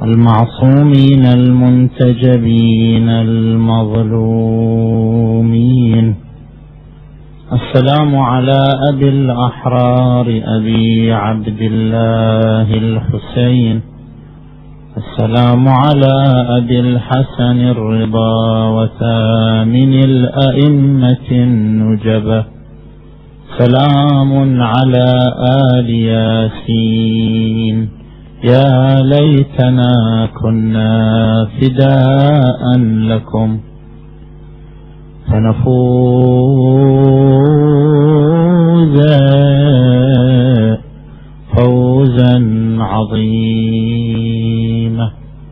المعصومين المنتجبين المظلومين. السلام على أبي الأحرار أبي عبد الله الحسين. السلام على أبي الحسن الرضا وثامن الأئمة النجبة. سلام على آل ياسين. يا ليتنا كنا فداء لكم فنفوز فوزا عظيما.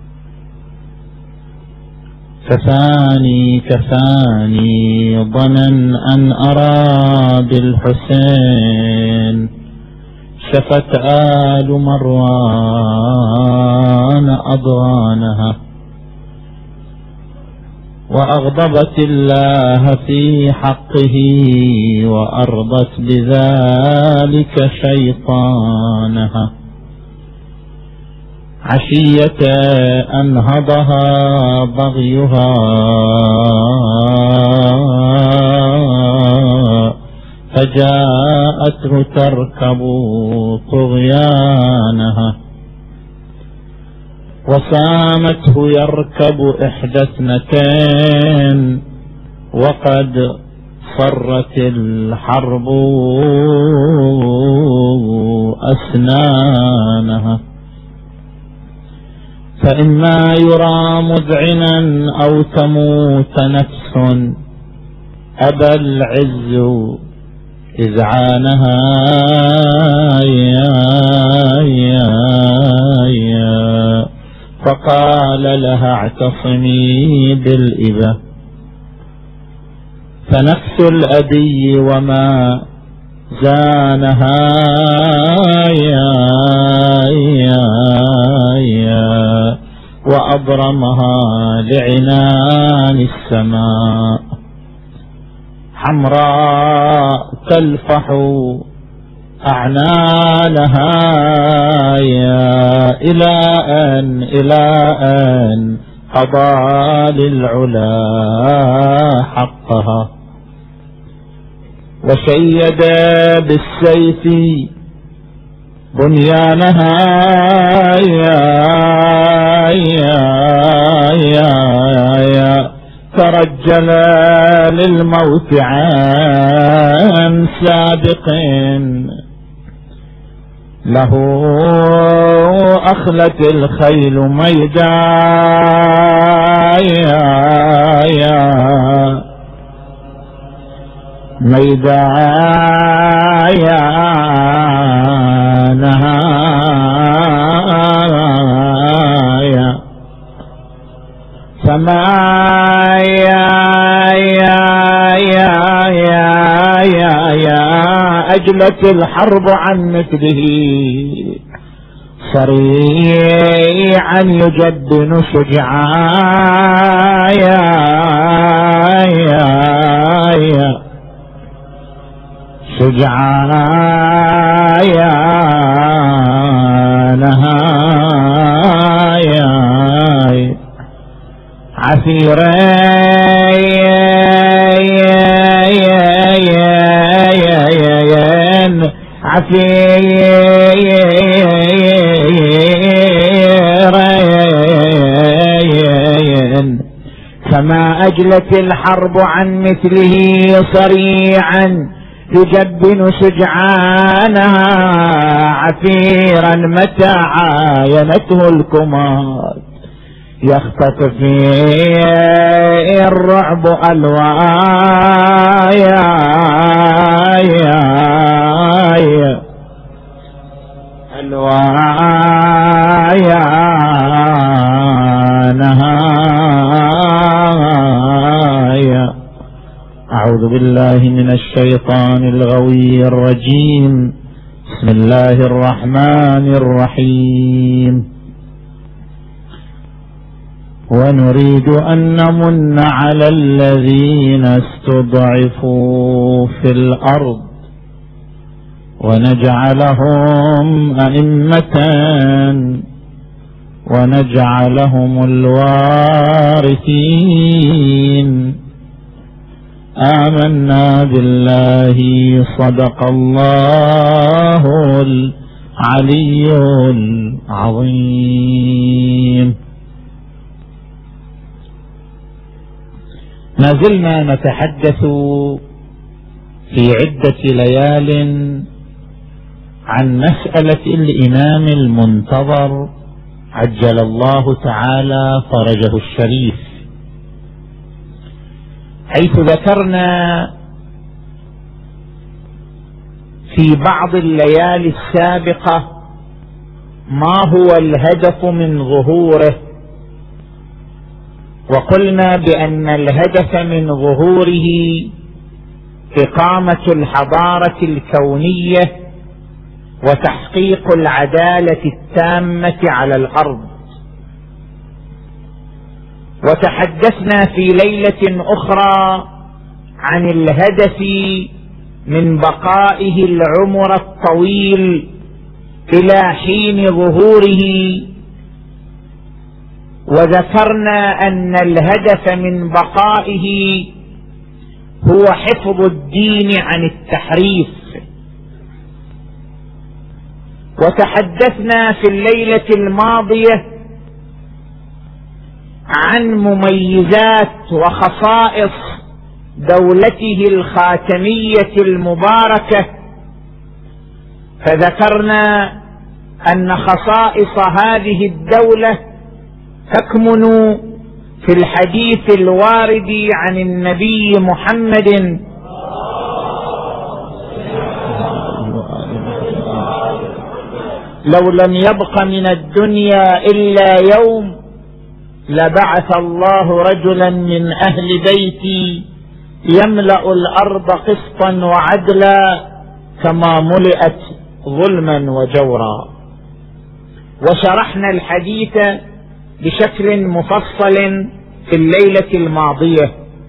كفاني ظنا أن أرى بالحسين شفت آل مروان أضغانها وأغضبت الله في حقه وأرضت بذلك شيطانها. عشية أنهضها بغيها فجاءته تركب طغيانها وسامته يركب إحدى اثنتين وقد صرت الحرب أسنانها. فإما يرى مذعنا أو تموت نفس أبى العز إذعانها. فقال لها اعتصمي بالإبة. فنفس الأبي وما زانها وأبرمها لعنان السماء حمراء تلفح أعنانها إلى أن قضى للعلا حقها وشيد بالسيف بنيانها. ترجل للموت عن سابق له أخلت الخيل فما أجلت الحرب عن مثله صريعا يجبن شجعانها عسيرين فما أجلت الحرب عن مثله صريعا يجبن شجعانها عفيرا متى عاينته الكمات يختطف فيه الرعب ألوايا نهايا. أعوذ بالله من الشيطان الغوي الرجيم. بسم الله الرحمن الرحيم. ونريد أن نمن على الذين استضعفوا في الأرض ونجعلهم أئمة ونجعلهم الوارثين. آمنا بالله. صدق الله العلي العظيم. ما زلنا نتحدث في عدة ليال عن مسألة الإمام المنتظر عجل الله تعالى فرجه الشريف، حيث ذكرنا في بعض الليالي السابقة ما هو الهدف من ظهوره، وقلنا بأن الهدف من ظهوره إقامة الحضارة الكونية وتحقيق العدالة التامة على الأرض. وتحدثنا في ليلة أخرى عن الهدف من بقائه العمر الطويل إلى حين ظهوره، وذكرنا أن الهدف من بقائه هو حفظ الدين عن التحريف. وتحدثنا في الليلة الماضية عن مميزات وخصائص دولته الخاتمية المباركة، فذكرنا أن خصائص هذه الدولة تكمن في الحديث الوارد عن النبي محمد لو لم يبق من الدنيا إلا يوم لبعث الله رجلا من أهل بيتي يملأ الأرض قسطا وعدلا كما ملئت ظلما وجورا. وشرحنا الحديث بشكل مفصل في الليلة الماضية.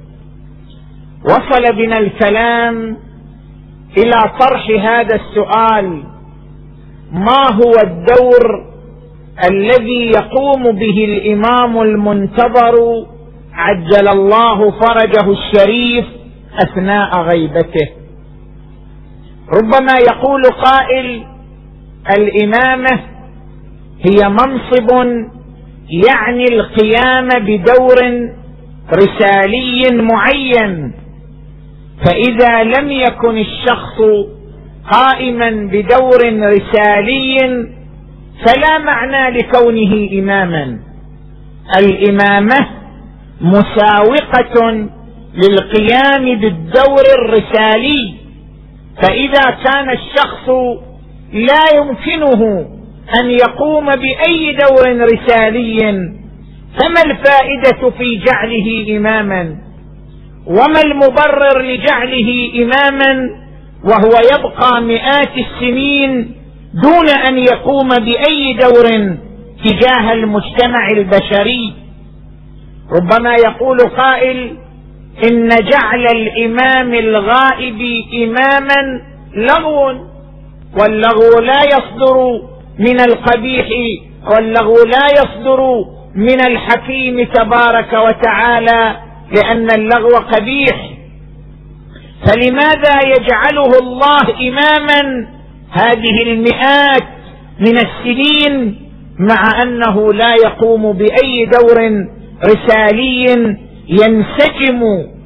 وصل بنا الكلام إلى طرح هذا السؤال: ما هو الدور الذي يقوم به الإمام المنتظر عجل الله فرجه الشريف أثناء غيبته؟ ربما يقول قائل: الإمامة هي منصب يعني القيام بدور رسالي معين، فإذا لم يكن الشخص قائما بدور رسالي فلا معنى لكونه إماما. الإمامة مساوقة للقيام بالدور الرسالي، فإذا كان الشخص لا يمكنه أن يقوم بأي دور رسالي فما الفائدة في جعله إماما؟ وما المبرر لجعله إماما وهو يبقى مئات السنين دون أن يقوم بأي دور تجاه المجتمع البشري؟ ربما يقول قائل: إن جعل الإمام الغائب إماما لغو، واللغو لا يصدر من القبيح، واللغو لا يصدر من الحكيم تبارك وتعالى، لأن اللغو قبيح. فلماذا يجعله الله إماما هذه المئات من السنين مع أنه لا يقوم بأي دور رسالي ينسجم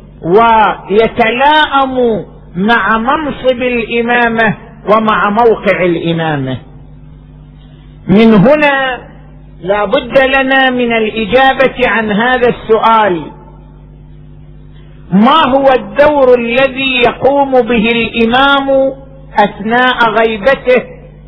ويتلائم مع منصب الإمامة ومع موقع الإمامة؟ من هنا لا بد لنا من الإجابة عن هذا السؤال: ما هو الدور الذي يقوم به الإمام أثناء غيبته؟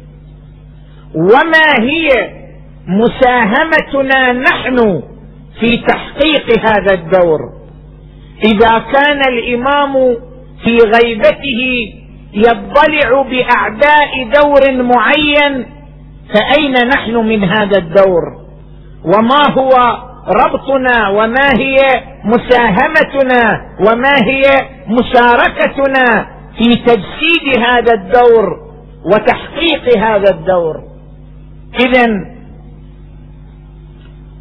وما هي مساهمتنا نحن في تحقيق هذا الدور؟ إذا كان الإمام في غيبته يضلع بأعداء دور معين، فأين نحن من هذا الدور؟ وما هو ربطنا؟ وما هي مساهمتنا؟ وما هي مشاركتنا في تجسيد هذا الدور وتحقيق هذا الدور؟ إذن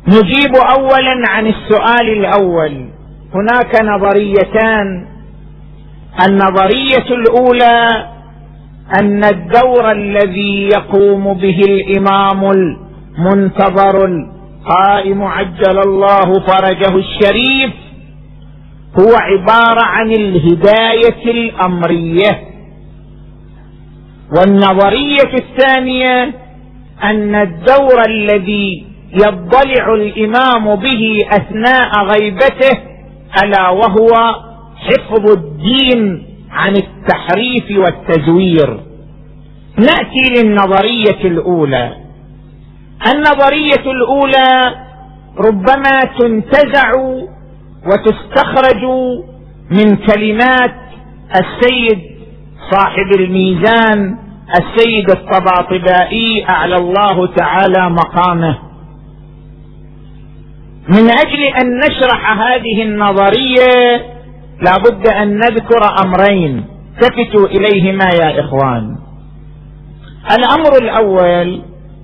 نجيب أولا عن السؤال الأول. هناك نظريتان. النظرية الأولى أن الدور الذي يقوم به الإمام المنتظر القائم عجل الله فرجه الشريف هو عبارة عن الهداية الأمرية. والنظرية الثانية أن الدور الذي يضلع الإمام به أثناء غيبته ألا وهو حفظ الدين عن التحريف والتزوير. نأتي للنظرية الأولى. النظرية الأولى ربما تنتزع وتستخرج من كلمات السيد صاحب الميزان السيد الطباطبائي أعلى الله تعالى مقامه. من أجل أن نشرح هذه النظرية لابد أن نذكر أمرين التفتوا إليهما يا إخوان. الأمر الأول،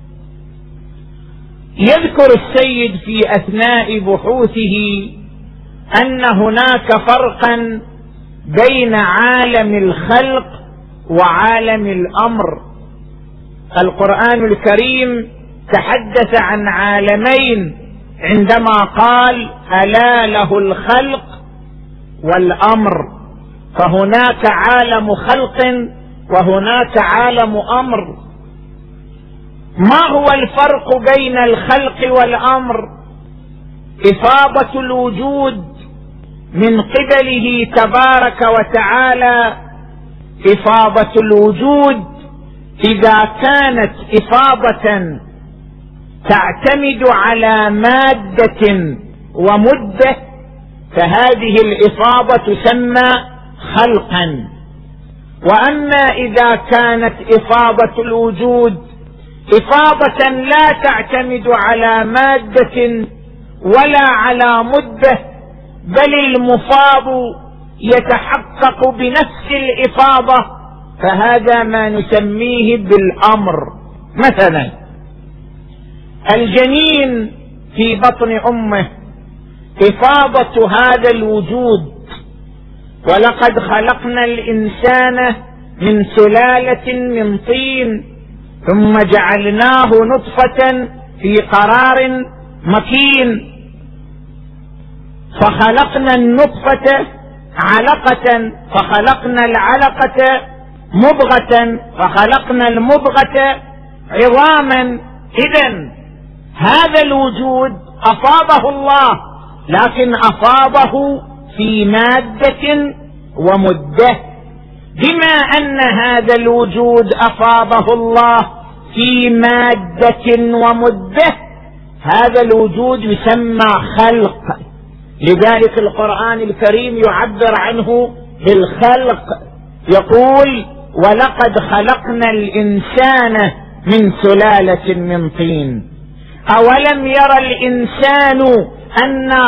يذكر السيد في أثناء بحوثه أن هناك فرقا بين عالم الخلق وعالم الأمر. القرآن الكريم تحدث عن عالمين عندما قال ألا له الخلق والأمر، فهناك عالم خلق وهناك عالم أمر. ما هو الفرق بين الخلق والأمر؟ إفاضة الوجود من قبله تبارك وتعالى. إفاضة الوجود إذا كانت إفاضة تعتمد على مادة ومدة فهذه الإفاضة تسمى خلقا. وأما إذا كانت إفاضة الوجود إفاضة لا تعتمد على مادة ولا على مدة بل المفاض يتحقق بنفس الإفاضة فهذا ما نسميه بالأمر. مثلا الجنين في بطن أمه إفاضة هذا الوجود، ولقد خلقنا الإنسان من سلالة من طين ثم جعلناه نطفة في قرار مكين، فخلقنا النطفة علقة، فخلقنا العلقة مضغة، فخلقنا المضغة عظاما. إذن هذا الوجود أفاضه الله، لكن أفاضه في مادة ومدة. بما أن هذا الوجود أفاضه الله في مادة ومدة هذا الوجود يسمى خلق. لذلك القرآن الكريم يعبر عنه بالخلق، يقول ولقد خلقنا الإنسان من سلالة من طين. أولم يرى الإنسان أنا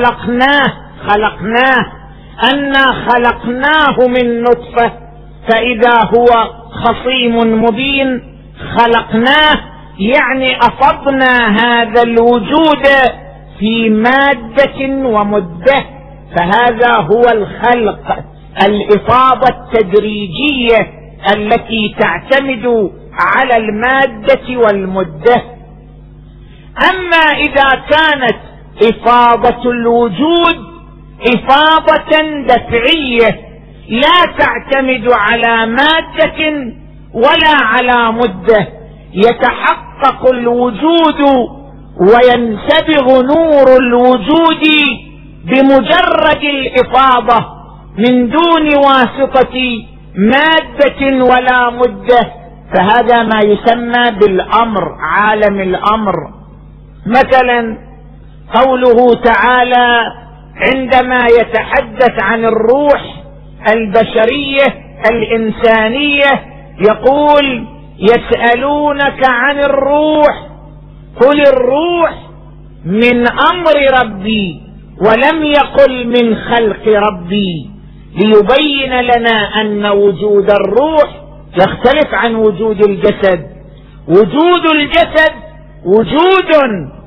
خلقناه من نطفة فإذا هو خصيم مبين. خلقناه يعني أفضنا هذا الوجود في مادة ومدة، فهذا هو الخلق، الإفاضة التدريجية التي تعتمد على المادة والمدة. أما إذا كانت إفاضة الوجود إفاضة دفعية لا تعتمد على مادة ولا على مدة، يتحقق الوجود وينسبغ نور الوجود بمجرد الإفاضة من دون واسطة مادة ولا مدة، فهذا ما يسمى بالأمر، عالم الأمر. مثلا قوله تعالى عندما يتحدث عن الروح البشرية الإنسانية يقول يسألونك عن الروح قل الروح من أمر ربي، ولم يقل من خلق ربي، ليبين لنا أن وجود الروح يختلف عن وجود الجسد. وجود الجسد وجود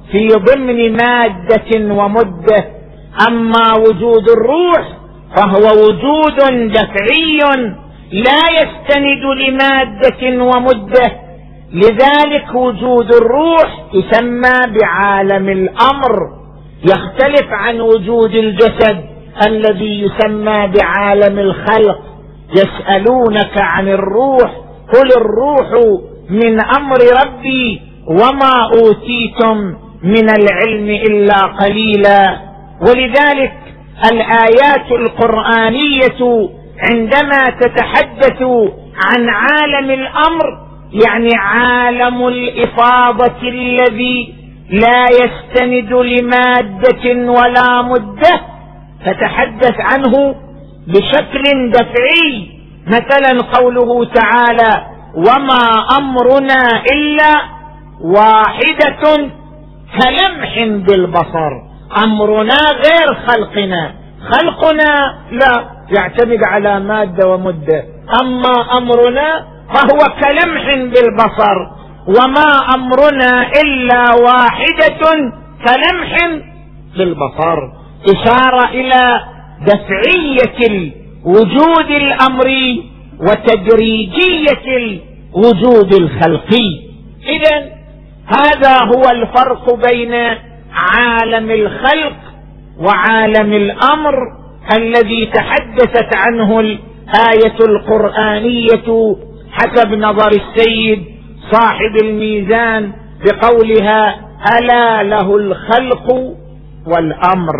في ضمن مادة ومدة. أما وجود الروح فهو وجود دفعي لا يستند لمادة ومدة، لذلك وجود الروح يسمى بعالم الأمر، يختلف عن وجود الجسد الذي يسمى بعالم الخلق. يسألونك عن الروح قل الروح من أمر ربي وما أوتيتم من العلم إلا قليلا. ولذلك الآيات القرآنية عندما تتحدث عن عالم الأمر يعني عالم الإفاضة الذي لا يستند لمادة ولا مدة، تتحدث عنه بشكل دفعي. مثلا قوله تعالى وما أمرنا إلا واحدة كلمح بالبصر. أمرنا غير خلقنا، خلقنا لا يعتمد على مادة ومدة، أما أمرنا فهو كلمح بالبصر. وما أمرنا إلا واحدة كلمح بالبصر، إشارة إلى دفعية الوجود الأمري وتدريجية الوجود الخلقي. إذن هذا هو الفرق بين عالم الخلق وعالم الأمر الذي تحدثت عنه الآية القرآنية حسب نظر السيد صاحب الميزان بقولها ألا له الخلق والأمر.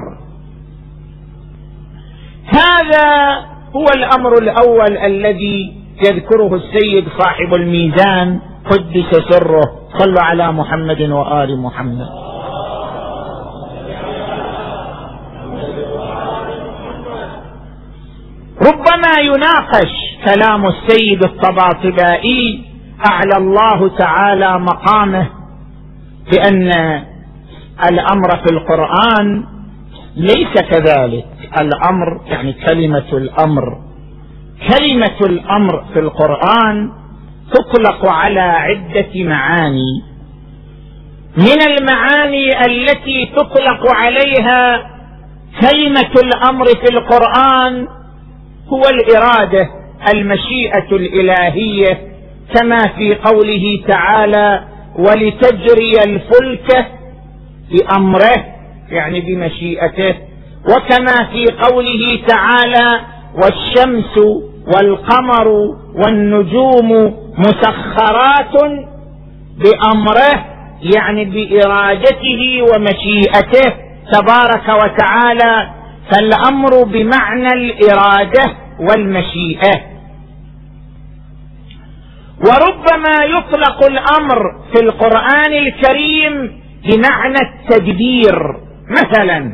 هذا هو الأمر الأول الذي يذكره السيد صاحب الميزان قدس سره. صلوا على محمد وآل محمد. ربما يناقش كلام السيد الطباطبائي أعلى الله تعالى مقامه بأن الأمر في القرآن ليس كذلك. الأمر يعني كلمة الأمر، كلمة الأمر في القرآن تطلق على عدة معاني. من المعاني التي تطلق عليها كلمة الأمر في القرآن هو الإرادة، المشيئة الإلهية، كما في قوله تعالى ولتجري الفلك بأمره يعني بمشيئته، وكما في قوله تعالى والشمس والقمر والنجوم مسخرات بأمره يعني بإرادته ومشيئته تبارك وتعالى. فالأمر بمعنى الإرادة والمشيئة. وربما يطلق الأمر في القرآن الكريم بمعنى التدبير. مثلا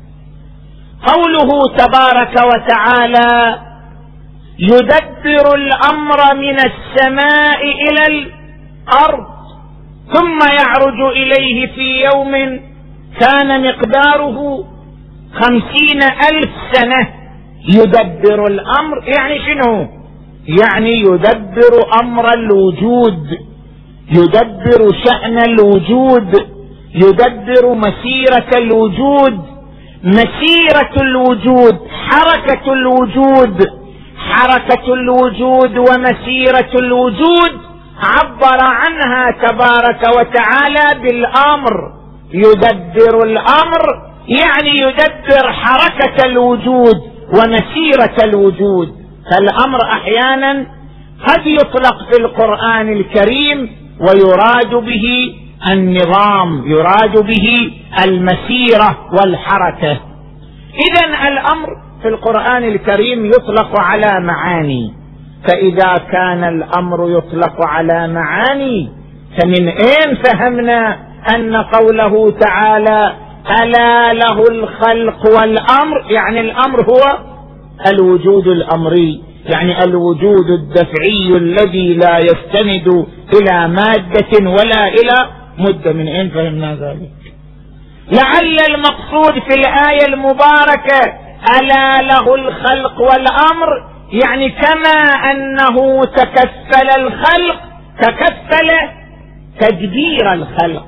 قوله تبارك وتعالى يدبر الأمر من السماء إلى الأرض ثم يعرج إليه في يوم كان مقداره 50,000 سنة. يدبر الأمر يعني شنو؟ يعني يدبر أمر الوجود، يدبر شأن الوجود، يدبر مسيرة الوجود. مسيرة الوجود، حركة الوجود، حركة الوجود ومسيرة الوجود عبر عنها تبارك وتعالى بالأمر. يدبر الأمر يعني يدبر حركة الوجود ومسيرة الوجود. فالأمر أحيانا قد يطلق في القرآن الكريم ويراد به النظام، يراد به المسيرة والحركة. إذن الأمر في القرآن الكريم يطلق على معاني. فإذا كان الأمر يطلق على معاني فمن أين فهمنا أن قوله تعالى ألا له الخلق والأمر يعني الأمر هو الوجود الأمري، يعني الوجود الدفعي الذي لا يستند إلى مادة ولا إلى مدة. من أين فهمنا ذلك؟ لعل المقصود في الآية المباركة ألا له الخلق والأمر يعني كما أنه تكفل الخلق تكفل تدبير الخلق.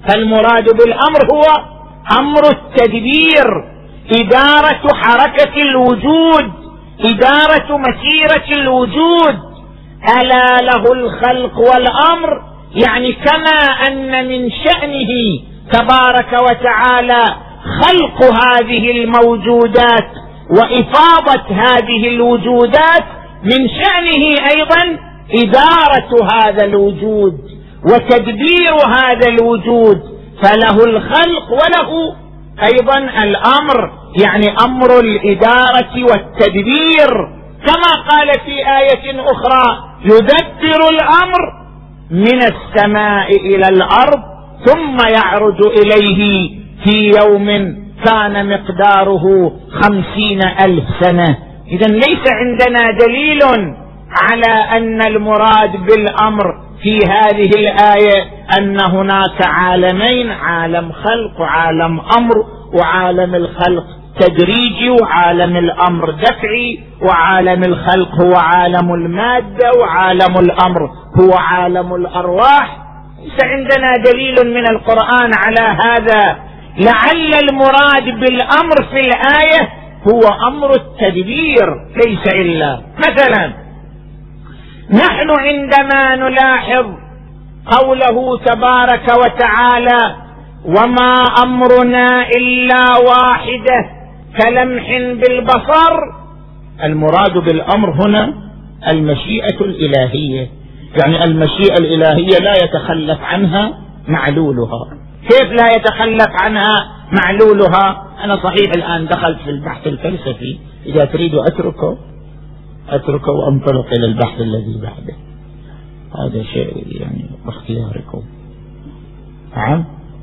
فالمراد بالأمر هو أمر التدبير، إدارة حركة الوجود، إدارة مسيرة الوجود. ألا له الخلق والأمر، يعني كما أن من شأنه تبارك وتعالى خلق هذه الموجودات وإفاضة هذه الوجودات، من شأنه أيضا إدارة هذا الوجود وتدبير هذا الوجود، فله الخلق وله أيضا الأمر، يعني أمر الإدارة والتدبير. كما قال في آية أخرى: يدبر الأمر من السماء إلى الأرض ثم يعرج إليه في يوم كان مقداره 50,000 سنة. إذن ليس عندنا دليل على أن المراد بالأمر في هذه الآية أن هناك عالمين: عالم خلق وعالم أمر، وعالم الخلق تدريجي وعالم الأمر دفعي، وعالم الخلق هو عالم المادة وعالم الأمر هو عالم الأرواح. ليس عندنا دليل من القرآن على هذا. لعل المراد بالأمر في الآية هو أمر التدبير ليس إلا. مثلا نحن عندما نلاحظ قوله تبارك وتعالى: وما أمرنا إلا واحدة كلمح بالبصر، المراد بالأمر هنا المشيئة الإلهية، يعني المشيئة الإلهية لا يتخلف عنها معلولها. كيف لا يتخلف عنها معلولها؟ أنا صحيح الآن دخلت في البحث الفلسفي، إذا تريد أتركه وأنطلق إلى البحث الذي بعده، هذا شيء يعني باختياركم. نعم،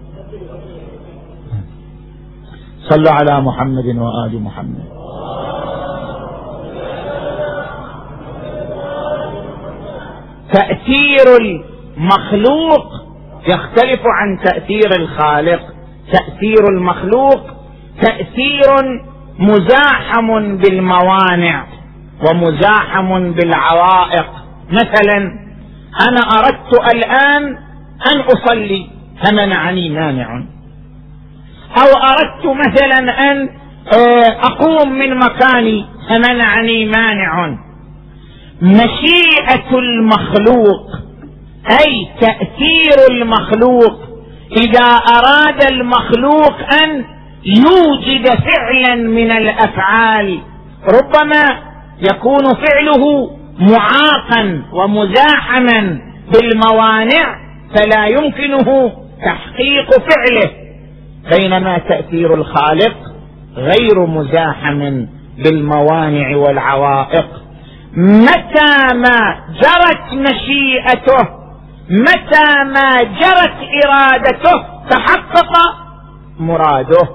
صلوا على محمد وآل محمد. تأثير المخلوق يختلف عن تأثير الخالق. تأثير المخلوق تأثير مزاحم بالموانع ومزاحم بالعوائق. مثلا أنا أردت الآن أن أصلي فمنعني مانع، أو أردت مثلا أن أقوم من مكاني فمنعني مانع. مشيئة المخلوق أي تأثير المخلوق، إذا أراد المخلوق أن يوجد فعلا من الأفعال ربما يكون فعله معاقا ومزاحما بالموانع فلا يمكنه تحقيق فعله، بينما تأثير الخالق غير مزاحم بالموانع والعوائق. متى ما جرت مشيئته، متى ما جرت إرادته، تحقق مراده.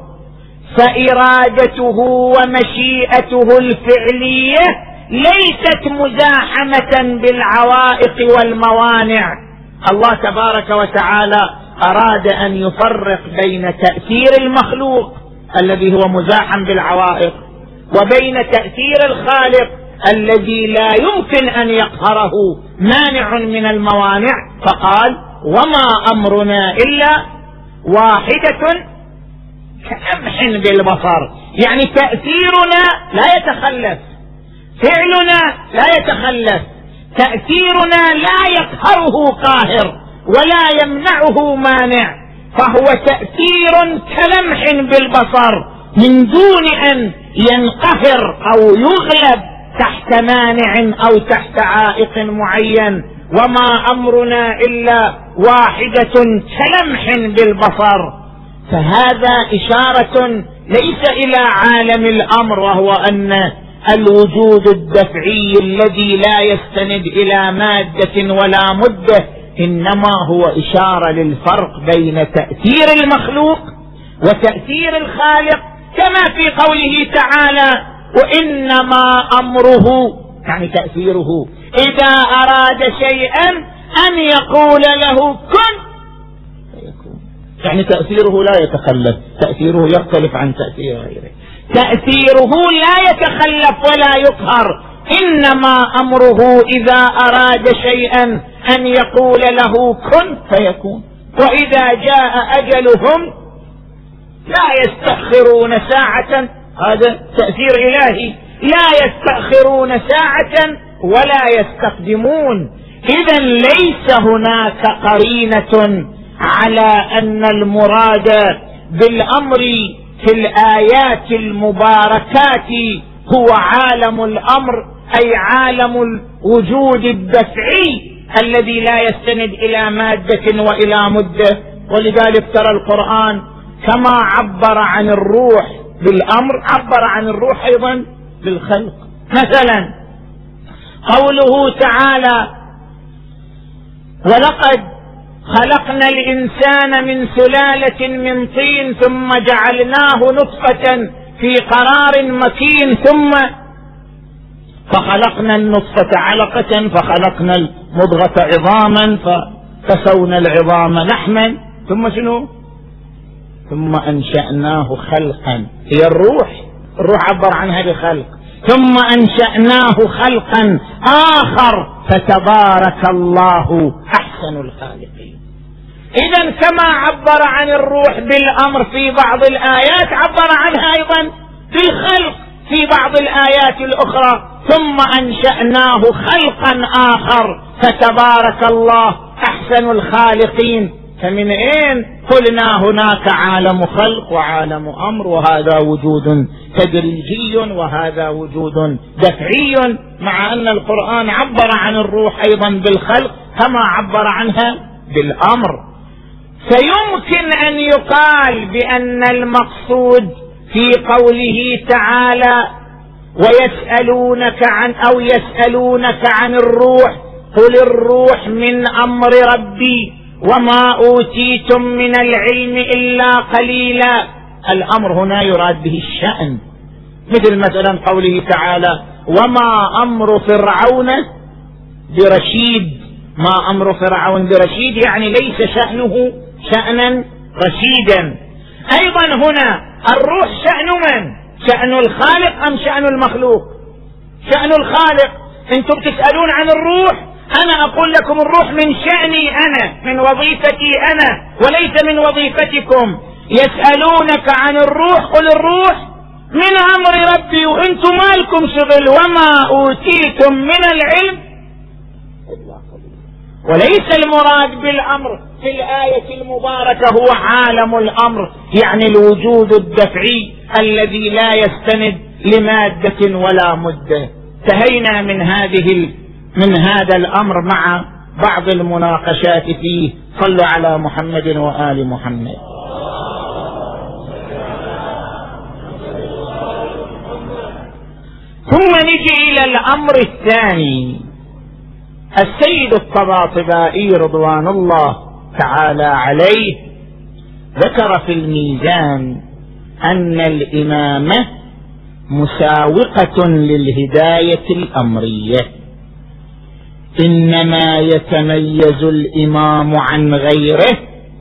فإرادته ومشيئته الفعلية ليست مزاحمة بالعوائق والموانع. الله تبارك وتعالى أراد أن يفرق بين تأثير المخلوق الذي هو مزاحم بالعوائق وبين تأثير الخالق الذي لا يمكن أن يقهره مانع من الموانع، فقال: وما أمرنا إلا واحدة كلمح بالبصر. يعني تأثيرنا لا يتخلف، فعلنا لا يتخلف، تأثيرنا لا يقهره قاهر ولا يمنعه مانع، فهو تأثير كلمح بالبصر من دون أن ينقهر أو يغلب تحت مانع أو تحت عائق معين. وما أمرنا إلا واحدة كلمح بالبصر. فهذا إشارة ليس إلى عالم الأمر، وهو أن الوجود الدفعي الذي لا يستند إلى مادة ولا مدة، إنما هو إشارة للفرق بين تأثير المخلوق وتأثير الخالق، كما في قوله تعالى: وإنما أمره، يعني تأثيره، إذا أراد شيئا أن يقول له كن فيكون. يعني تأثيره لا يتخلف، تأثيره يختلف عن تأثير غيره، تأثيره لا يتخلف ولا يقهر، إنما أمره إذا أراد شيئا أن يقول له كن فيكون. وإذا جاء أجلهم لا يستأخرون ساعة، هذا تأثير إلهي، لا يستأخرون ساعة ولا يستقدمون. إذن ليس هناك قرينة على أن المراد بالأمر في الآيات المباركات هو عالم الأمر، أي عالم الوجود الدفعي الذي لا يستند إلى مادة وإلى مدة. ولذلك ترى القرآن كما عبر عن الروح بالأمر عبر عن الروح أيضا بالخلق. مثلا قوله تعالى: ولقد خلقنا الإنسان من سلالة من طين ثم جعلناه نطفة في قرار مكين ثم فخلقنا النطفة علقة فخلقنا المضغة عظاما فكسونا العظام لحما ثم شنو؟ ثم أنشأناه خلقا. هي الروح عبر عنها بخلق. ثم أنشأناه خلقا آخر فتبارك الله أحسن الخالقين. إذن كما عبر عن الروح بالأمر في بعض الآيات عبر عنها أيضا بالخلق في بعض الآيات الأخرى. ثم أنشأناه خلقا آخر فتبارك الله أحسن الخالقين. فمن أين قلنا هناك عالم خلق وعالم أمر، وهذا وجود تدريجي وهذا وجود دفعي، مع أن القرآن عبر عن الروح أيضا بالخلق كما عبر عنها بالأمر. فيمكن أن يقال بأن المقصود في قوله تعالى: ويسألونك عن الروح قل الروح من أمر ربي وما أوتيتم من العلم إلا قليلا. الأمر هنا يراد به الشأن، مثل مثلا قوله تعالى: وما أمر فرعون برشيد. ما أمر فرعون برشيد يعني ليس شأنه شأنا رشيدا. أيضا هنا الروح شأن من؟ شأن الخالق أم شأن المخلوق؟ شأن الخالق. أنتم تسألون عن الروح، أنا أقول لكم الروح من شأني أنا، من وظيفتي أنا، وليس من وظيفتكم. يسألونك عن الروح قل الروح من أمر ربي وأنتم مالكم شغل وما أوتيتم من العلم. وليس المراد بالأمر في الآية المباركة هو عالم الأمر، يعني الوجود الدفعي الذي لا يستند لمادة ولا مدة. انتهينا من هذا الأمر مع بعض المناقشات فيه. صلوا على محمد وآل محمد. ثم نجي إلى الأمر الثاني. السيد الطباطبائي رضوان الله تعالى عليه ذكر في الميزان أن الإمامة مساوقة للهداية الأمرية، إنما يتميز الإمام عن غيره،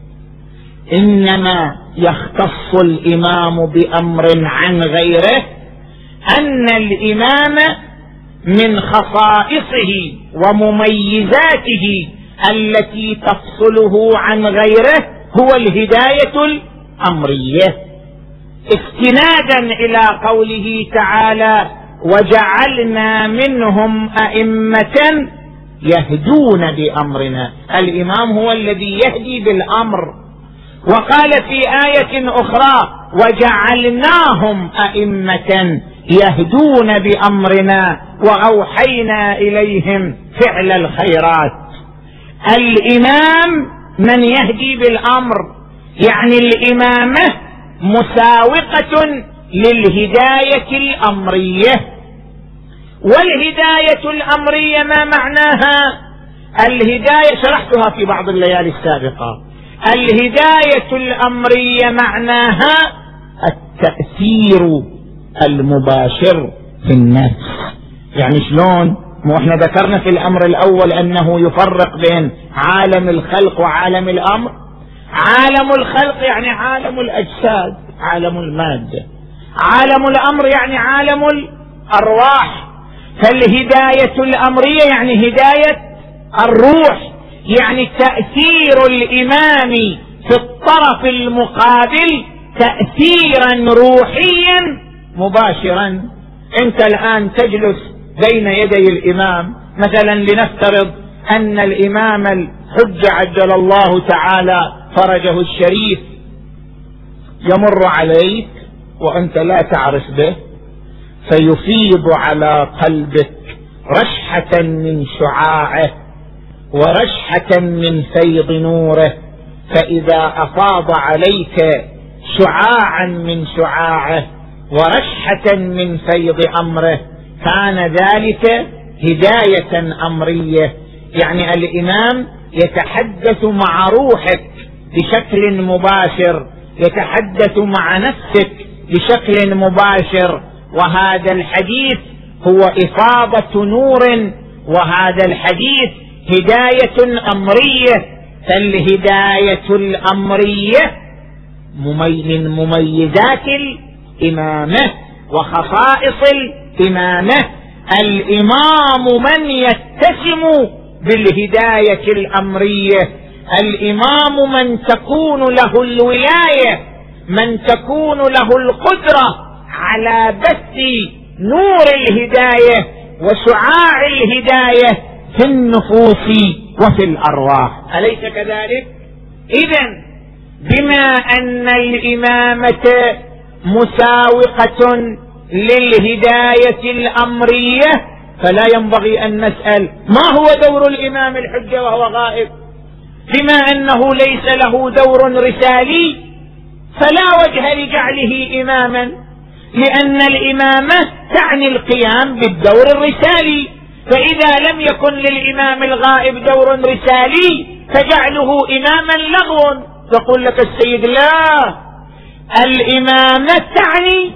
إنما يختص الإمام بأمر عن غيره، أن الإمام من خصائصه ومميزاته التي تفصله عن غيره هو الهداية الأمرية، استنادا إلى قوله تعالى: وجعلنا منهم أئمة يهدون بأمرنا. الإمام هو الذي يهدي بالأمر. وقال في آية أخرى: وجعلناهم أئمة يهدون بأمرنا وأوحينا إليهم فعل الخيرات. الإمام من يهدي بالأمر، يعني الإمامة مساوقة للهداية الأمرية. والهداية الأمرية ما معناها؟ الهداية شرحتها في بعض الليالي السابقة. الهداية الأمرية معناها التأثير المباشر في النفس. يعني شلون؟ احنا ذكرنا في الأمر الأول أنه يفرق بين عالم الخلق وعالم الأمر. عالم الخلق يعني عالم الأجساد، عالم المادة. عالم الأمر يعني عالم الأرواح. فالهداية الأمرية يعني هداية الروح، يعني تأثير الإمام في الطرف المقابل تأثيرا روحيا مباشرا. أنت الآن تجلس بين يدي الإمام، مثلا لنفترض أن الإمام الحجة عجل الله تعالى فرجه الشريف يمر عليك وأنت لا تعرف به، فيفيض على قلبك رشحة من شعاعه ورشحة من فيض نوره، فإذا أفاض عليك شعاعا من شعاعه ورشحة من فيض أمره كان ذلك هداية أمرية. يعني الإمام يتحدث مع روحك بشكل مباشر، يتحدث مع نفسك بشكل مباشر، وهذا الحديث هو إفاضة نور، وهذا الحديث هداية أمرية. فالهداية الأمرية من مميزات الإمامة وخصائص الإمامة. الإمام من يتسم بالهداية الأمرية، الإمام من تكون له الولاية، من تكون له القدرة على بث نور الهداية وشعاع الهداية في النفوس وفي الأرواح، أليس كذلك؟ إذن بما أن الإمامة مساوقة للهداية الأمرية فلا ينبغي أن نسأل ما هو دور الإمام الحجة وهو غائب. بما أنه ليس له دور رسالي فلا وجه لجعله إماما، لأن الإمامة تعني القيام بالدور الرسالي، فإذا لم يكن للإمام الغائب دور رسالي فجعله إماما لغو. يقول لك السيد لا، الإمامة تعني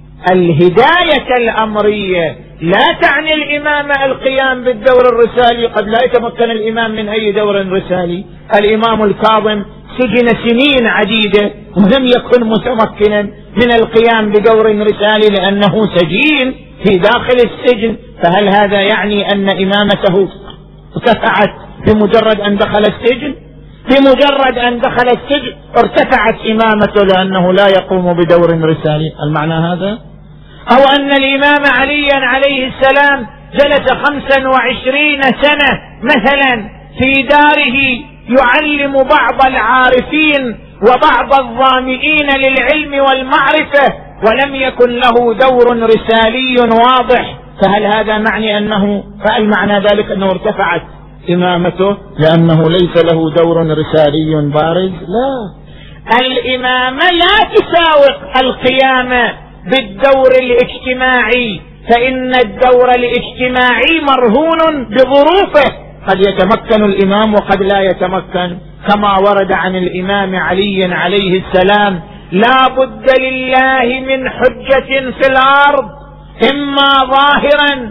الهداية الأمرية، لا تعني الإمامة القيام بالدور الرسالي. قد لا يتمكن الإمام من أي دور رسالي. الإمام الكاظم سجن سنين عديدة ولم يكن متمكنا من القيام بدور رسالي لأنه سجين في داخل السجن. فهل هذا يعني أن إمامته ارتفعت بمجرد أن دخل السجن؟ بمجرد أن دخل السجن ارتفعت إمامته لأنه لا يقوم بدور رسالي. المعنى هذا؟ أو أن الإمام عليا عليه السلام جلس 25 سنة مثلا في داره يعلم بعض العارفين وبعض الظامئين للعلم والمعرفة ولم يكن له دور رسالي واضح، فهل هذا معني أنه فهل معنى ذلك أنه ارتفعت إمامته لأنه ليس له دور رسالي بارز؟ لا، الإمامة لا تساوق القيامة بالدور الاجتماعي، فإن الدور الاجتماعي مرهون بظروفه، قد يتمكن الإمام وقد لا يتمكن، كما ورد عن الإمام علي عليه السلام لا بد لله من حجة في الأرض، إما ظاهرا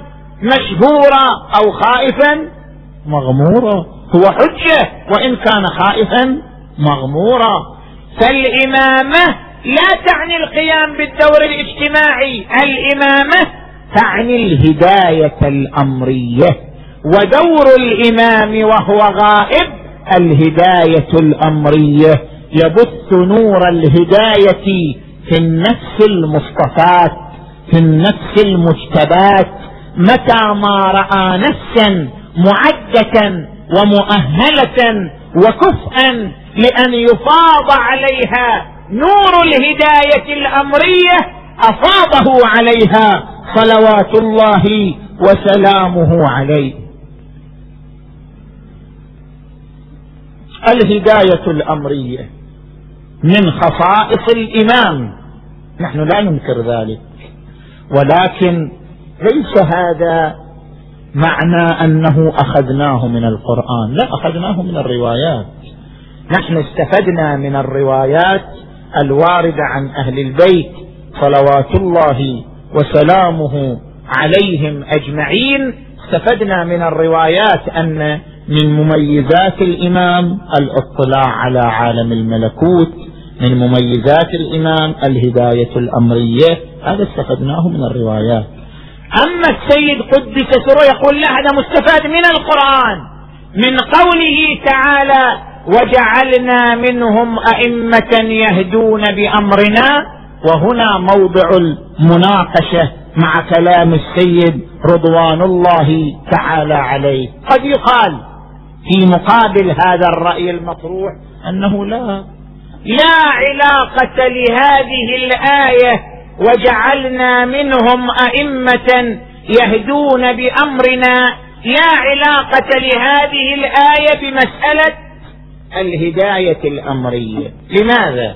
مشهورا أو خائفا مغمورا. هو حجة وإن كان خائفا مغمورا. فالإمامة لا تعني القيام بالدور الاجتماعي، الإمامة تعني الهداية الأمرية، ودور الإمام وهو غائب الهداية الأمرية، يبث نور الهداية في النفس المصطفاة، في النفس المجتبات. متى ما رأى نفسا معدة ومؤهلة وكفءا لأن يفاض عليها نور الهداية الأمرية أفاضه عليها صلوات الله وسلامه عليه. الهداية الأمرية من خصائص الإمام، نحن لا ننكر ذلك، ولكن ليس هذا معنى أنه أخذناه من القرآن، لا، أخذناه من الروايات. نحن استفدنا من الروايات الواردة عن أهل البيت صلوات الله وسلامه عليهم أجمعين. استفدنا من الروايات أن من مميزات الإمام الاطلاع على عالم الملكوت، من مميزات الإمام الهداية الأمرية، هذا استفدناه من الروايات. أما السيد قدس سره يقول لا، هذا مستفاد من القرآن، من قوله تعالى وجعلنا منهم أئمة يهدون بأمرنا، وهنا موضع المناقشة مع كلام السيد رضوان الله تعالى عليه. قد يقال في مقابل هذا الرأي المطروح أنه لا علاقة لهذه الآية وجعلنا منهم أئمة يهدون بأمرنا، لا علاقة لهذه الآية بمسألة الهداية الأمرية. لماذا؟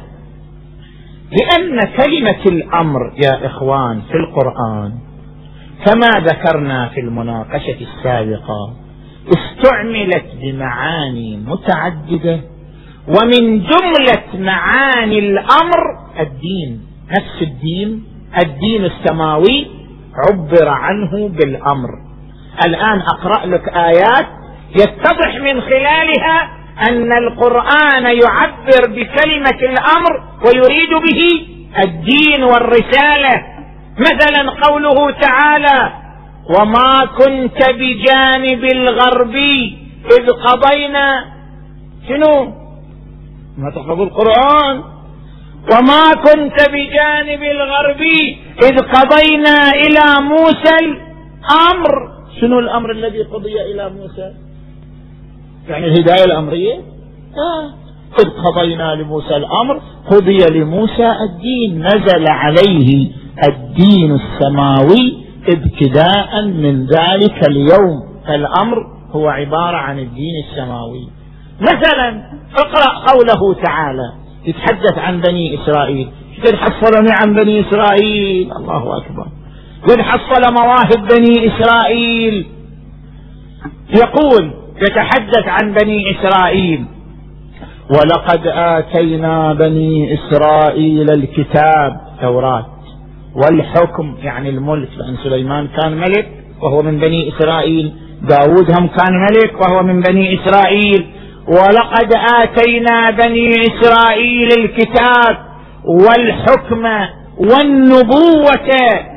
لأن كلمة الأمر يا إخوان في القرآن كما ذكرنا في المناقشة السابقة استعملت بمعاني متعددة، ومن جملة معاني الأمر الدين، نفس الدين السماوي عبر عنه بالأمر. الآن أقرأ لك آيات يتضح من خلالها أن القرآن يعبر بكلمة الأمر ويريد به الدين والرسالة. مثلا قوله تعالى وما كنت بجانب الغربي إذ قضينا، شنو؟ ما تقرأ القرآن وما كنت بجانب الغربي إذ قضينا إلى موسى الأمر. شنو الأمر الذي قضي إلى موسى؟ يعني الهداية الأمرية. إذ قضينا لموسى الأمر قضي لموسى الدين، نزل عليه الدين السماوي ابتداء من ذلك اليوم، فالأمر هو عبارة عن الدين السماوي. مثلا اقرأ قوله تعالى يتحدث عن بني إسرائيل، قد حصلني عن بني إسرائيل، الله أكبر، قد حصل مواهب بني إسرائيل. يقول يتحدث عن بني إسرائيل ولقد آتينا بني إسرائيل الكتاب توراة والحكم، يعني الملك، لأن سليمان كان ملك وهو من بني إسرائيل، داود هم كان ملك وهو من بني إسرائيل. ولقد آتينا بني إسرائيل الكتاب والحكم والنبوة.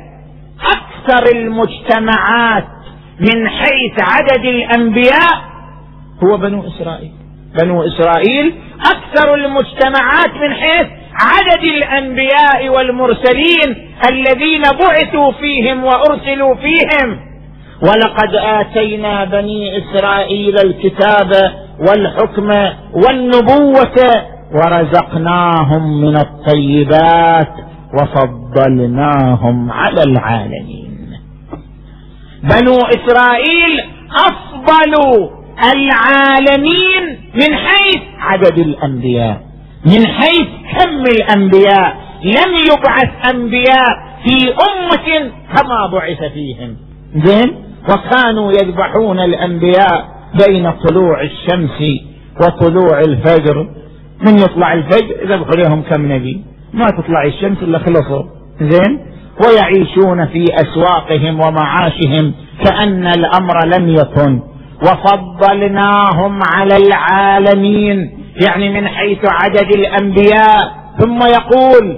أكثر المجتمعات من حيث عدد الأنبياء هو بنو إسرائيل. بنو إسرائيل أكثر المجتمعات من حيث عدد الأنبياء والمرسلين الذين بعثوا فيهم وأرسلوا فيهم. ولقد آتينا بني إسرائيل الكتاب والحكم والنبوة ورزقناهم من الطيبات وفضلناهم على العالمين. بنو إسرائيل أفضل العالمين من حيث عدد الأنبياء، من حيث كم الأنبياء. لم يبعث أنبياء في أمة كما بعث فيهم. زين، وكانوا يذبحون الأنبياء بين طلوع الشمس وطلوع الفجر. من يطلع الفجر يذبحوا لهم كم نبي، ما تطلع الشمس إلا خلصوا. زين، ويعيشون في أسواقهم ومعاشهم كأن الأمر لم يكن. وفضلناهم على العالمين، يعني من حيث عدد الأنبياء. ثم يقول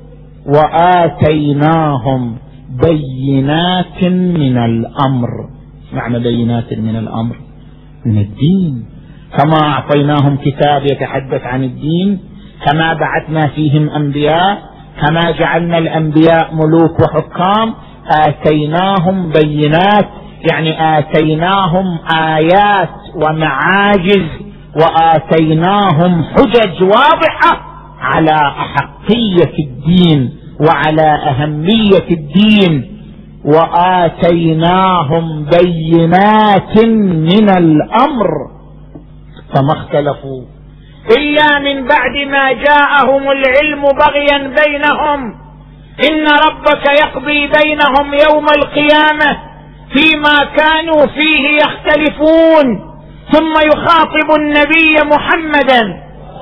وآتيناهم بينات من الأمر. معنى بينات من الأمر؟ من الدين. كما أعطيناهم كتاب يتحدث عن الدين، كما بعثنا فيهم أنبياء، كما جعلنا الأنبياء ملوك وحكام، آتيناهم بينات، يعني آتيناهم آيات ومعاجز، وآتيناهم حجج واضحة على أحقية الدين وعلى أهمية الدين. وآتيناهم بينات من الأمر فما اختلفوا إلا من بعد ما جاءهم العلم بغيا بينهم. إن ربك يقضي بينهم يوم القيامة فيما كانوا فيه يختلفون. ثم يخاطب النبي محمدا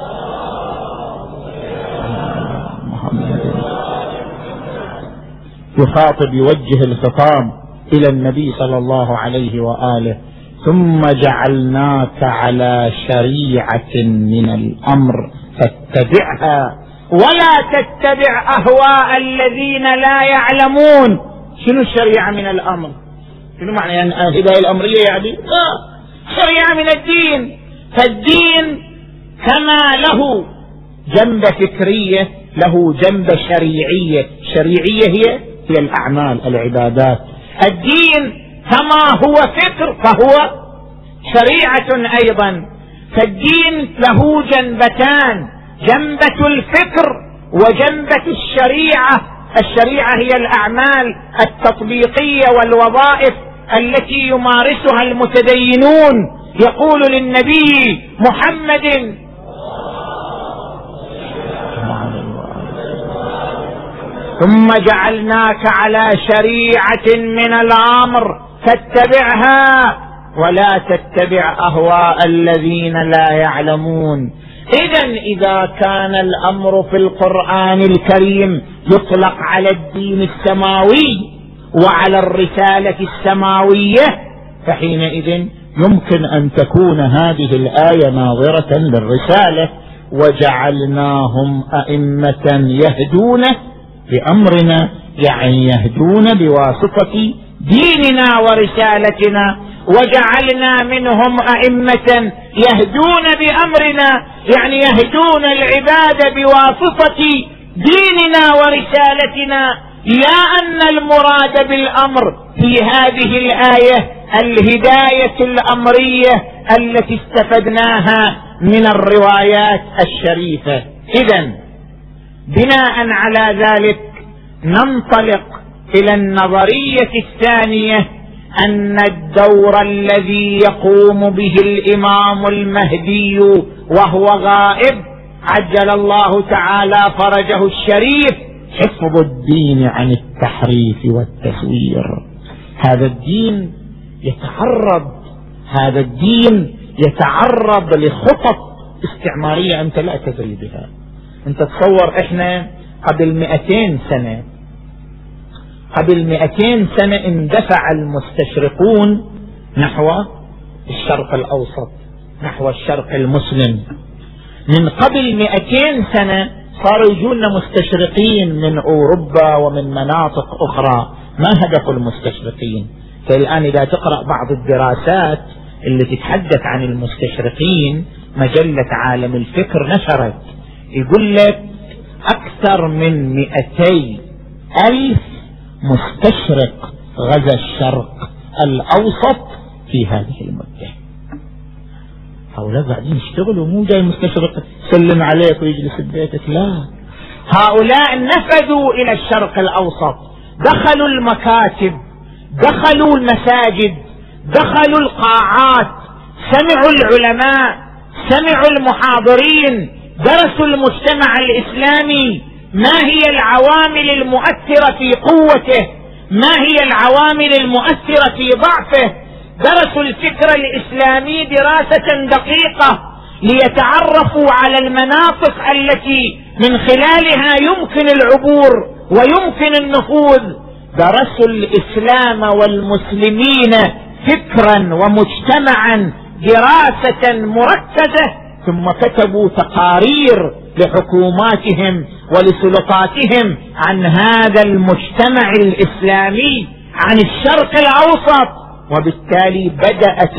يخاطب، يوجه الخطاب إلى النبي صلى الله عليه وآله: ثم جعلناك على شريعة من الأمر فاتبعها ولا تتبع أهواء الذين لا يعلمون. شنو الشريعة من الأمر؟ شنو معنى يعني الهداية الأمرية؟ يعني شريعة من الدين. فالدين كما له جنب فكرية له جنب شريعية. شريعية هي الأعمال العبادات. الدين كما هو فكر فهو شريعة أيضا. فالدين له جنبتان، جنبة الفكر وجنبة الشريعة. الشريعة هي الأعمال التطبيقية والوظائف التي يمارسها المتدينون. يقول للنبي محمد ثم جعلناك على شريعة من الأمر فاتبعها ولا تتبع أهواء الذين لا يعلمون. إذن إذا كان الأمر في القرآن الكريم يطلق على الدين السماوي وعلى الرسالة السماوية، فحينئذ يمكن أن تكون هذه الآية ناظرة للرسالة. وجعلناهم أئمة يهدون بأمرنا، يعني يهدون بواسطة ديننا ورسالتنا. وجعلنا منهم أئمة يهدون بأمرنا، يعني يهدون العباد بواسطة ديننا ورسالتنا. لا أن المراد بالأمر في هذه الآية الهداية الأمرية التي استفدناها من الروايات الشريفة. إذن بناء على ذلك ننطلق إلى النظرية الثانية، أن الدور الذي يقوم به الإمام المهدي وهو غائب عجل الله تعالى فرجه الشريف حفظ الدين عن التحريف والتسوير. هذا الدين يتعرض لخطط استعمارية أنت لا تدري بها. أنت تصور إحنا قبل 200 سنة اندفع المستشرقون نحو الشرق الأوسط، نحو الشرق المسلم. من قبل 200 سنة صاروا يجونا مستشرقين من أوروبا ومن مناطق أخرى. ما هدف المستشرقين؟ فالآن إذا تقرأ بعض الدراسات اللي تتحدث عن المستشرقين، مجلة عالم الفكر نشرت يقول لك أكثر من 200,000 مستشرق غزا الشرق الأوسط في هذه المدة. هؤلاء قاعدين يشتغلوا، مو جاي مستشرق سلم عليك ويجلس ببيتك، لا، هؤلاء نفذوا إلى الشرق الأوسط، دخلوا المكاتب، دخلوا المساجد، دخلوا القاعات، سمعوا العلماء، سمعوا المحاضرين، درسوا المجتمع الإسلامي، ما هي العوامل المؤثرة في قوته، ما هي العوامل المؤثرة في ضعفه. درسوا الفكر الإسلامي دراسة دقيقة ليتعرفوا على المناطق التي من خلالها يمكن العبور ويمكن النفوذ. درسوا الإسلام والمسلمين فكرا ومجتمعا دراسة مركزة، ثم كتبوا تقارير لحكوماتهم ولسلطاتهم عن هذا المجتمع الإسلامي، عن الشرق الأوسط. وبالتالي بدأت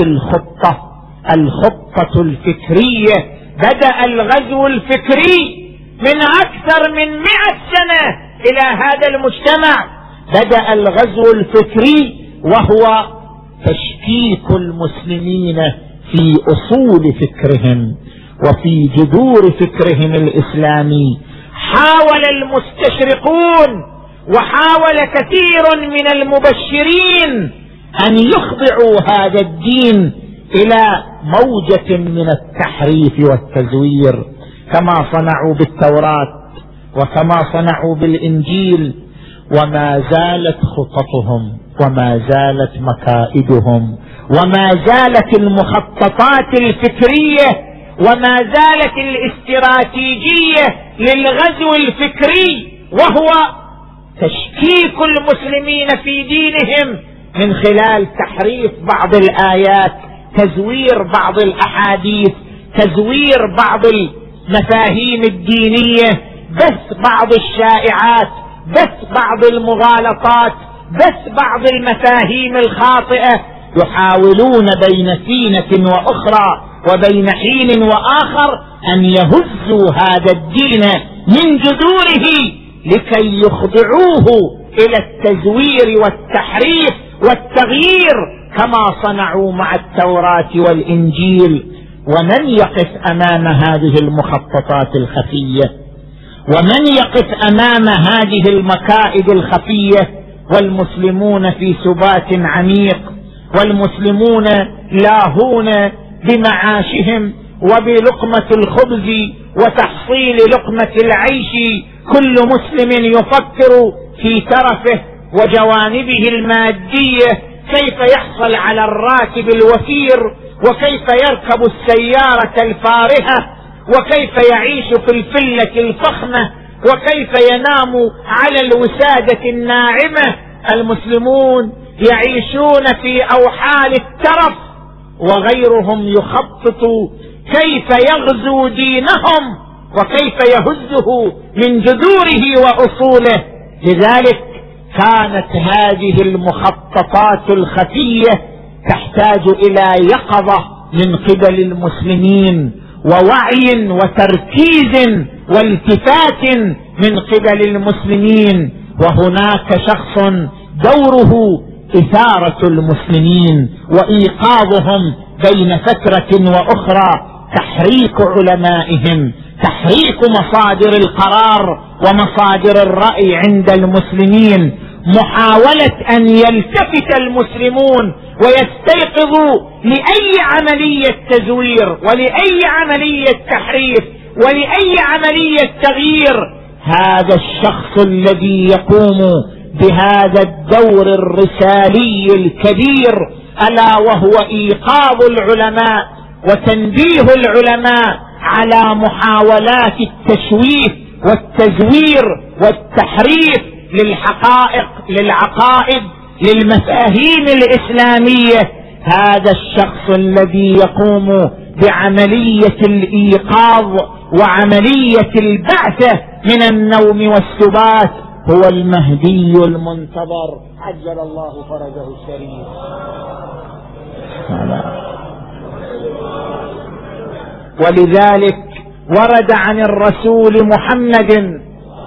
الخطة الفكرية، بدأ الغزو الفكري من أكثر من 100 سنة إلى هذا المجتمع. بدأ الغزو الفكري وهو تشكيك المسلمين في أصول فكرهم وفي جذور فكرهم الإسلامي. حاول المستشرقون وحاول كثير من المبشرين أن يخضعوا هذا الدين إلى موجة من التحريف والتزوير، كما صنعوا بالتوراة وكما صنعوا بالإنجيل. وما زالت خططهم وما زالت مكائدهم وما زالت المخططات الفكرية وما زالت الاستراتيجية للغزو الفكري، وهو تشكيك المسلمين في دينهم من خلال تحريف بعض الآيات، تزوير بعض الأحاديث، تزوير بعض المفاهيم الدينية، بث بعض الشائعات، بث بعض المغالطات، بث بعض المفاهيم الخاطئة يحاولون بين سينة وأخرى وبين حين وآخر أن يهزوا هذا الدين من جذوره لكي يخضعوه إلى التزوير والتحريف والتغيير كما صنعوا مع التوراة والإنجيل. ومن يقف أمام هذه المخططات الخفية، ومن يقف أمام هذه المكائد الخفية، والمسلمون في سبات عميق، والمسلمون لاهون بمعاشهم وبلقمة الخبز وتحصيل لقمة العيش، كل مسلم يفكر في ترفه وجوانبه المادية، كيف يحصل على الراتب الوفير، وكيف يركب السيارة الفارهة، وكيف يعيش في الفلة الفخمة، وكيف ينام على الوسادة الناعمة. المسلمون يعيشون في أوحال الترف، وغيرهم يخطط كيف يغزو دينهم وكيف يهزه من جذوره وأصوله. لذلك كانت هذه المخططات الخفية تحتاج إلى يقظة من قبل المسلمين، ووعي وتركيز والتفات من قبل المسلمين. وهناك شخص دوره إثارة المسلمين وإيقاظهم بين فترة وأخرى، تحريك علمائهم، تحريك مصادر القرار ومصادر الرأي عند المسلمين، محاولة أن يلتفت المسلمون ويستيقظوا لأي عملية تزوير ولأي عملية تحريف ولأي عملية تغيير. هذا الشخص الذي يقوم بهذا الدور الرسالي الكبير ألا وهو إيقاظ العلماء وتنبيه العلماء على محاولات التشويه والتزوير والتحريف للحقائق، للعقائد، للمفاهيم الإسلامية. هذا الشخص الذي يقوم بعملية الإيقاظ وعملية البعثة من النوم والسبات هو المهدي المنتظر عجل الله فرجه الشريف. ولذلك ورد عن الرسول محمد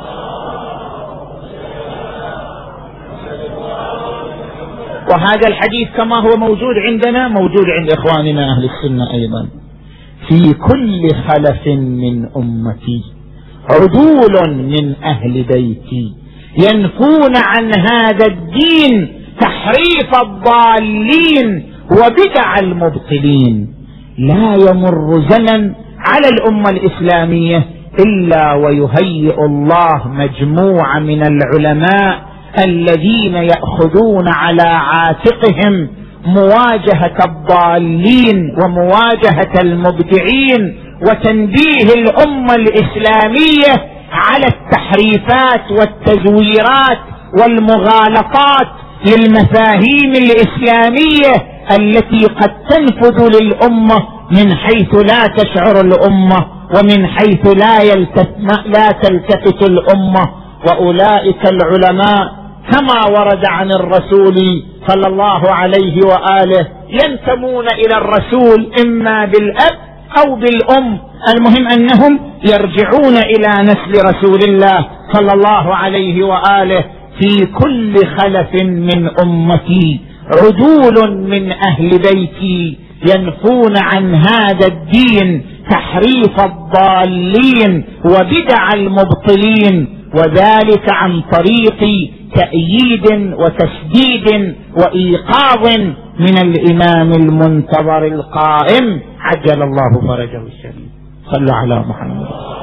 وهذا الحديث كما هو موجود عندنا موجود عند إخواننا أهل السنة أيضا: في كل خلف من أمتي عدول من أهل بيتي ينفون عن هذا الدين تحريف الضالين وبدع المبطلين. لا يمر زمن على الأمة الإسلامية إلا ويهيئ الله مجموعة من العلماء الذين يأخذون على عاتقهم مواجهة الضالين ومواجهة المبدعين وتنبيه الأمة الإسلامية على التحريفات والتزويرات والمغالطات للمفاهيم الإسلامية التي قد تنفذ للأمة من حيث لا تشعر الأمة ومن حيث لا تلتفت الأمة. وأولئك العلماء كما ورد عن الرسول صلى الله عليه وآله ينتمون إلى الرسول إما بالأب أو بالأم، المهم أنهم يرجعون إلى نسل رسول الله صلى الله عليه وآله. في كل خلف من أمتي عدول من أهل بيتي ينفون عن هذا الدين تحريف الضالين وبدع المبطلين، وذلك عن طريق تأييد وتسديد وإيقاظ من الإمام المنتظر القائم عجل الله فرجه الشريف. صلوا على محمد.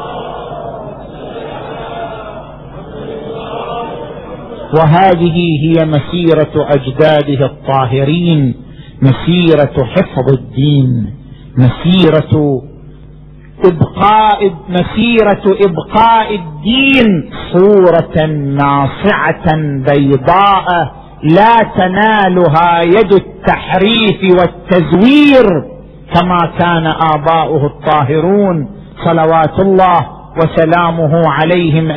وهذه هي مسيرة أجداده الطاهرين، مسيرة حفظ الدين، مسيرة إبقاء الدين صورة ناصعة بيضاء لا تنالها يد التحريف والتزوير كما كان آباؤه الطاهرون صلوات الله وسلامه عليهم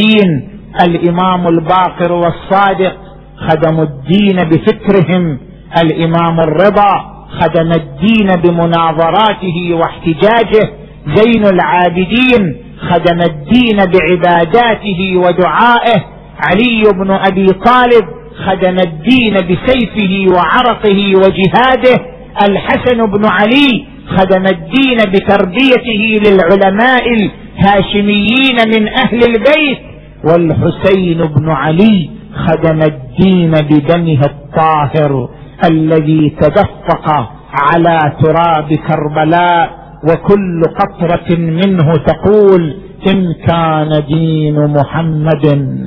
أجمعين. الإمام الباقر والصادق خدموا الدين بفكرهم، الإمام الرضا خدم الدين بمناظراته واحتجاجه، زين العابدين خدم الدين بعباداته ودعائه، علي بن أبي طالب خدم الدين بسيفه وعرقه وجهاده، الحسن بن علي خدم الدين بتربيته للعلماء الهاشميين من أهل البيت، والحسين بن علي خدم الدين بدمه الطاهر الذي تدفق على تراب كربلاء، وكل قطرة منه تقول إن كان دين محمد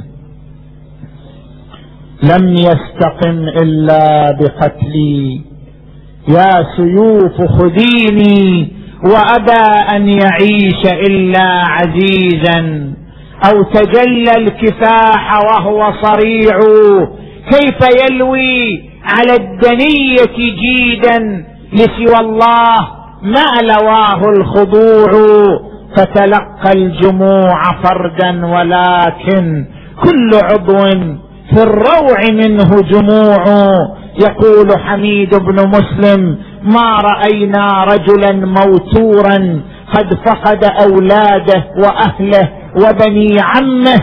لم يستقم إلا بقتلي، يا سيوف خذيني وأبى أن يعيش إلا عزيزا، أو تجلى الكفاح وهو صريع، كيف يلوي على الدنية جيدا لسوى الله ما لواه الخضوع، فتلقى الجموع فردا ولكن كل عضو في الروع منه جموع. يقول حميد بن مسلم ما رأينا رجلا موتورا قد فقد أولاده وأهله وبني عمه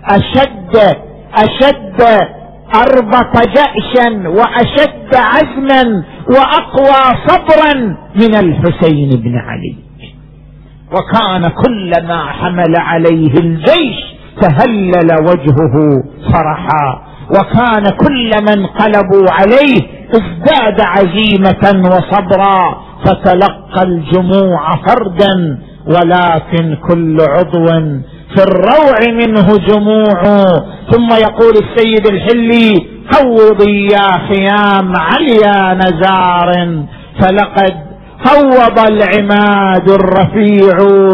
أشد أربط جأشا وأشد عزما وأقوى صبرا من الحسين بن علي، وكان كلما حمل عليه الجيش تهلل وجهه فرحا، وكان كل من قلبوا عليه ازداد عزيمة وصبرا، فتلقى الجموع فردا ولكن كل عضو في الروع منه جموع. ثم يقول السيد الحلي هوضي يا خيام عليا نزار، فلقد هوض العماد الرفيع،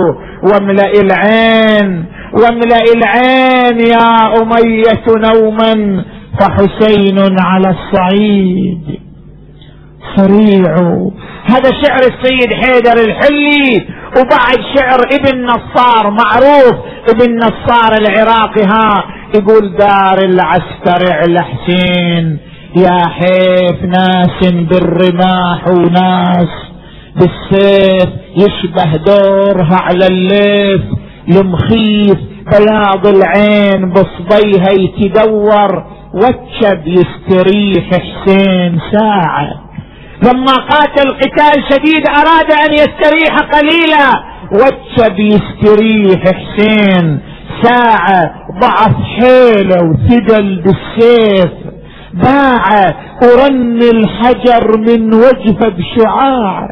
واملأ العين يا أمية نوما، فحسين على الصعيد سريع. هذا شعر السيد حيدر الحلي. وبعد شعر ابن نصار معروف، ابن نصار العراقي يقول دار العسكر على حسين، يا حيف ناس بالرماح وناس بالسيف، يشبه دورها على الليف، المخيف بياض العين بصبيها يتدور، واتشب يستريح حسين ساعة. لما قاتل قتال شديد أراد أن يستريح قليلا، واتشب يستريح حسين ساعة، ضعف حيله وثقل بالسيف، باع ورن الحجر من وجهه بشعاع،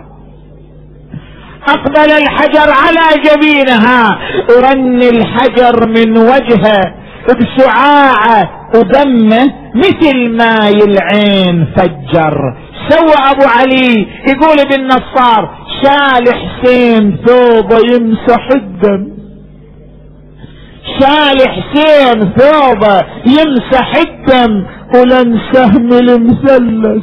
أقبل الحجر على جبينها ورن الحجر من وجهه بشعاعه، ودمه مثل ماي العين فجر. سوى أبو علي يقول ابن نصار شال حسين ثوبه يمسح الدم، شال حسين ثوبه يمسح الدم، ولن سهم المثلث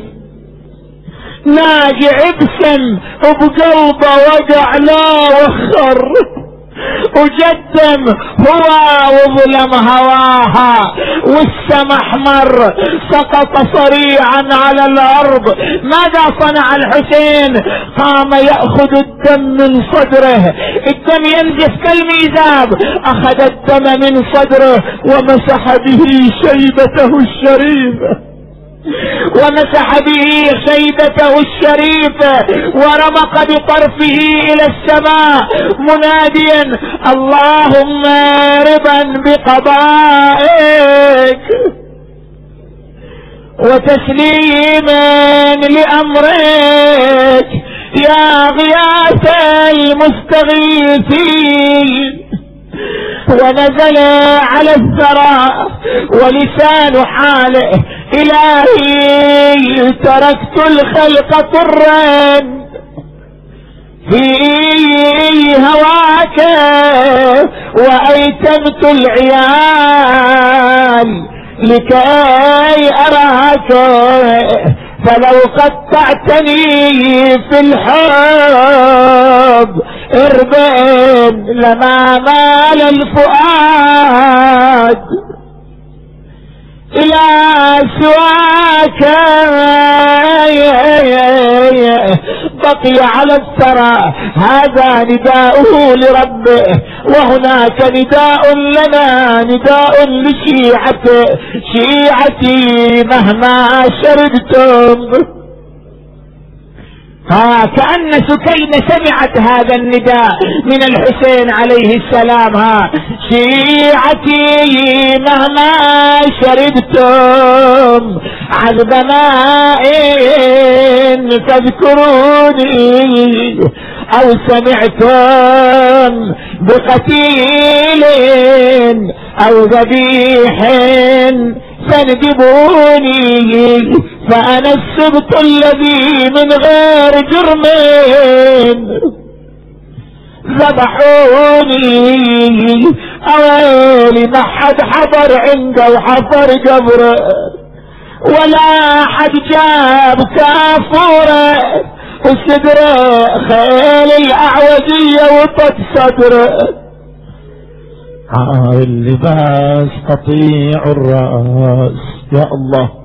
ناجع بسم وبقلبه وقع لا وخر، وجدم هو وظلم هواها، والسما احمر سقط صريعا على الارض. ماذا صنع الحسين؟ قام يأخذ الدم من صدره، الدم ينزف كالميزاب، اخذ الدم من صدره ومسح به شيبته الشريفة، ومسح به شيبته الشريفة، ورمق بطرفه الى السماء مناديا اللهم رضا بقضائك وتسليما لامرك يا غياث المستغيثين. ونزل على الثرى ولسان حاله إلهي تركت الخلق طرا في هواك وأيتمت العيال لكي أراك، فلو قطعتني في الحب اربن لما مال الفؤاد إلى سوى هناك بقي على الثرى، هذا نداؤه لربه، وهناك نداء لنا، نداء لشيعته: شيعتي مهما شردتم. كأن سكينة سمعت هذا النداء من الحسين عليه السلام: شيعتي مهما شردتم عذب ماء فاذكروني، أو سمعتم بقتيل أو ذبيح فاندبوني، فأنا السبت الذي من غير جرم ذبحوني. أويلي ما حد حضر عنده وحفر قبره، ولا حد جاب كافوره وصدره خيل الأعوجية وطد صدره. اللباس تطيع الرأس. يا الله